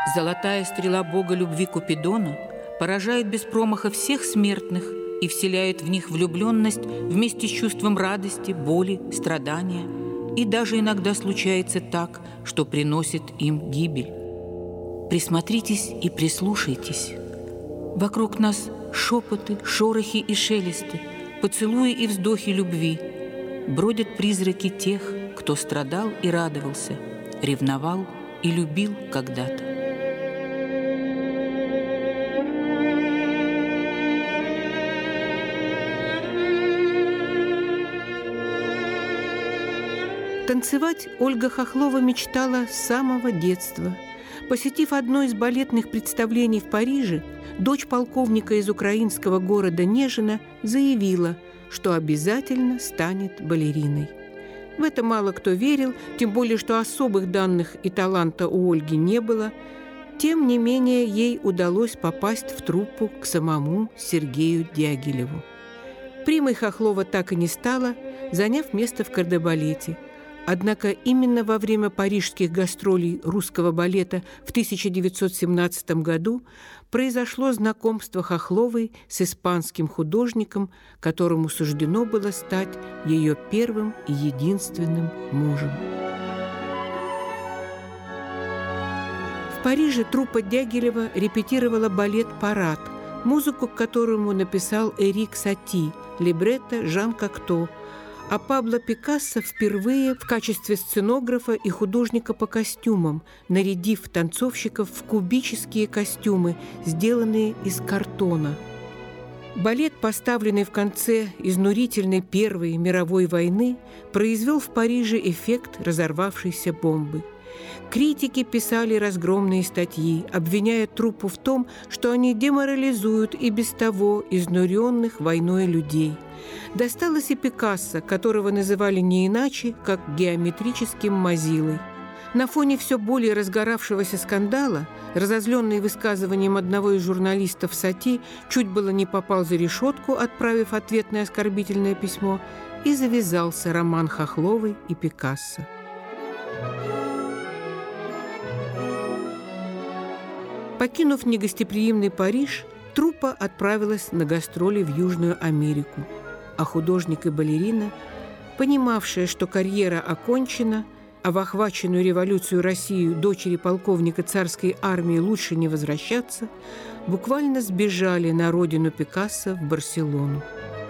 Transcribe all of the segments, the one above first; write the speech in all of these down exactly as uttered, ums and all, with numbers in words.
Золотая стрела бога любви Купидона поражает без промаха всех смертных и вселяет в них влюбленность вместе с чувством радости, боли, страдания. И даже иногда случается так, что приносит им гибель. Присмотритесь и прислушайтесь. Вокруг нас шепоты, шорохи и шелесты, поцелуи и вздохи любви. Бродят призраки тех, кто страдал и радовался, ревновал и любил когда-то. Танцевать Ольга Хохлова мечтала с самого детства. Посетив одно из балетных представлений в Париже, дочь полковника из украинского города Нежина заявила, что обязательно станет балериной. В это мало кто верил, тем более, что особых данных и таланта у Ольги не было. Тем не менее, ей удалось попасть в труппу к самому Сергею Дягилеву. Примой Хохлова так и не стала, заняв место в кардебалете. Однако именно во время парижских гастролей русского балета в тысяча девятьсот семнадцатом году произошло знакомство Хохловой с испанским художником, которому суждено было стать ее первым и единственным мужем. В Париже труппа Дягилева репетировала балет «Парад», музыку к которому написал Эрик Сати, либретто Жан Кокто, а Пабло Пикассо впервые в качестве сценографа и художника по костюмам, нарядив танцовщиков в кубические костюмы, сделанные из картона. Балет, поставленный в конце изнурительной Первой мировой войны, произвел в Париже эффект разорвавшейся бомбы. Критики писали разгромные статьи, обвиняя труппу в том, что они деморализуют и без того изнуренных войной людей. Досталось и Пикассо, которого называли не иначе, как геометрическим мазилой. На фоне все более разгоравшегося скандала, разозленный высказыванием одного из журналистов Сати, чуть было не попал за решетку, отправив ответное оскорбительное письмо, и завязался роман Хохловой и Пикассо. Покинув негостеприимный Париж, труппа отправилась на гастроли в Южную Америку, а художник и балерина, понимавшая, что карьера окончена, а в охваченную революцию Россию дочери полковника царской армии лучше не возвращаться, буквально сбежали на родину Пикассо в Барселону.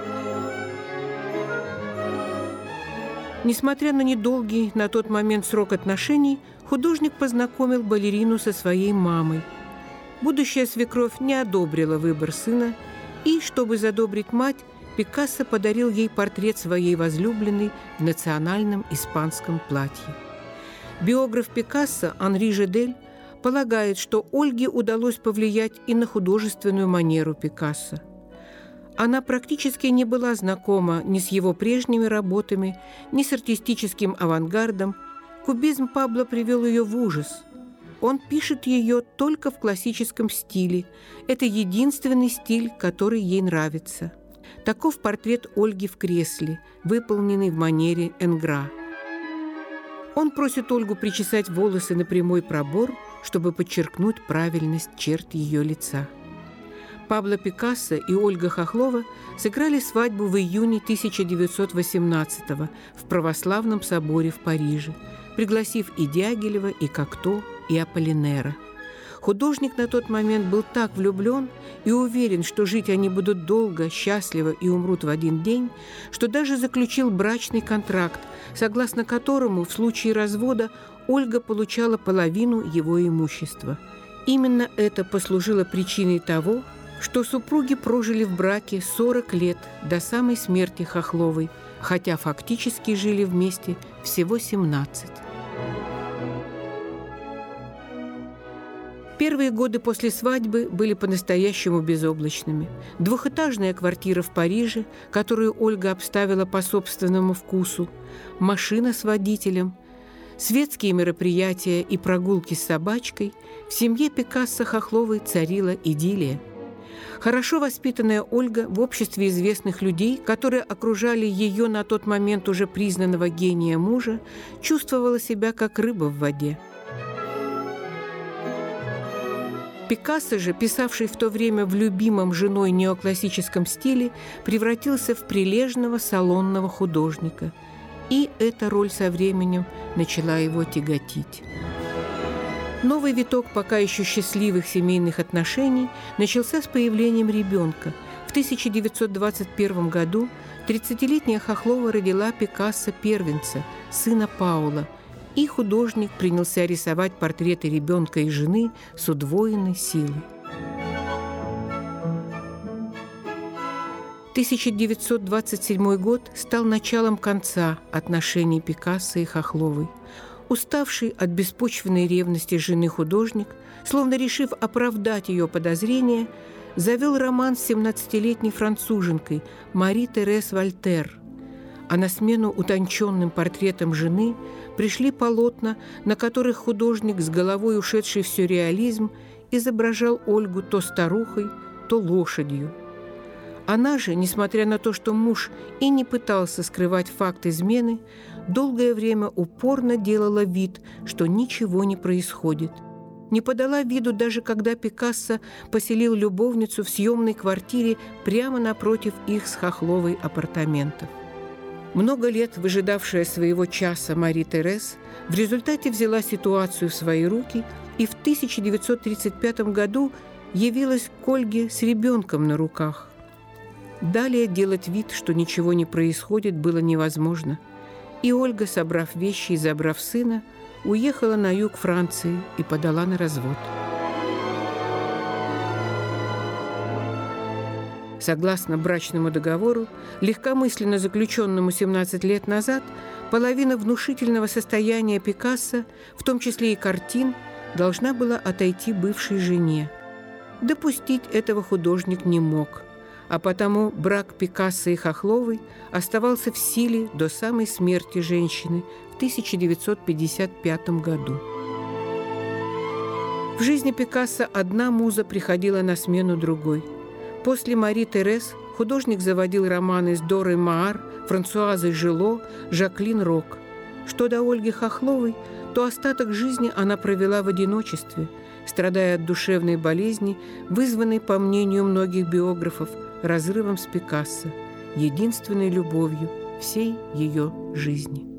Несмотря на недолгий на тот момент срок отношений, художник познакомил балерину со своей мамой. Будущая свекровь не одобрила выбор сына, и, чтобы задобрить мать, Пикассо подарил ей портрет своей возлюбленной в национальном испанском платье. Биограф Пикассо Анри Жедель полагает, что Ольге удалось повлиять и на художественную манеру Пикассо. Она практически не была знакома ни с его прежними работами, ни с артистическим авангардом. Кубизм Пабло привел ее в ужас. Он пишет ее только в классическом стиле. Это единственный стиль, который ей нравится. Таков портрет Ольги в кресле, выполненный в манере Энгра. Он просит Ольгу причесать волосы на прямой пробор, чтобы подчеркнуть правильность черт ее лица. Пабло Пикассо и Ольга Хохлова сыграли свадьбу в июне тысяча девятьсот восемнадцатого в Православном соборе в Париже, пригласив и Дягилева, и Кокто, и Аполлинера. Художник на тот момент был так влюблен и уверен, что жить они будут долго, счастливо и умрут в один день, что даже заключил брачный контракт, согласно которому в случае развода Ольга получала половину его имущества. Именно это послужило причиной того, что супруги прожили в браке сорок лет до самой смерти Хохловой, хотя фактически жили вместе всего семнадцать. Первые годы после свадьбы были по-настоящему безоблачными. Двухэтажная квартира в Париже, которую Ольга обставила по собственному вкусу, машина с водителем, светские мероприятия и прогулки с собачкой — в семье Пикассо-Хохловой царила идиллия. Хорошо воспитанная Ольга в обществе известных людей, которые окружали ее на тот момент уже признанного гения мужа, чувствовала себя как рыба в воде. Пикассо же, писавший в то время в любимом женой неоклассическом стиле, превратился в прилежного салонного художника. И эта роль со временем начала его тяготить. Новый виток пока еще счастливых семейных отношений начался с появлением ребенка. В тысяча девятьсот двадцать первом году тридцатилетняя Хохлова родила Пикассо первенца, сына Паула, и художник принялся рисовать портреты ребенка и жены с удвоенной силой. тысяча девятьсот двадцать седьмой год стал началом конца отношений Пикассо и Хохловой. Уставший от беспочвенной ревности жены художник, словно решив оправдать ее подозрения, завел роман с семнадцатилетней француженкой Мари-Терез Вольтер. А на смену утонченным портретам жены пришли полотна, на которых художник, с головой ушедший в сюрреализм, изображал Ольгу то старухой, то лошадью. Она же, несмотря на то, что муж и не пытался скрывать факт измены, долгое время упорно делала вид, что ничего не происходит. Не подала виду даже когда Пикассо поселил любовницу в съемной квартире прямо напротив их с Хохловой апартаментов. Много лет выжидавшая своего часа Мари-Терез в результате взяла ситуацию в свои руки и в тысяча девятьсот тридцать пятом году явилась к Ольге с ребенком на руках. Далее делать вид, что ничего не происходит, было невозможно. И Ольга, собрав вещи и забрав сына, уехала на юг Франции и подала на развод. Согласно брачному договору, легкомысленно заключенному семнадцать лет назад, половина внушительного состояния Пикассо, в том числе и картин, должна была отойти бывшей жене. Допустить этого художник не мог, а потому брак Пикассо и Хохловой оставался в силе до самой смерти женщины в тысяча девятьсот пятьдесят пятом году. В жизни Пикассо одна муза приходила на смену другой. После Мари-Терез художник заводил романы с Дорой Маар, Франсуазой Жило, Жаклин Рок. Что до Ольги Хохловой, то остаток жизни она провела в одиночестве, страдая от душевной болезни, вызванной, по мнению многих биографов, разрывом с Пикассо, единственной любовью всей ее жизни.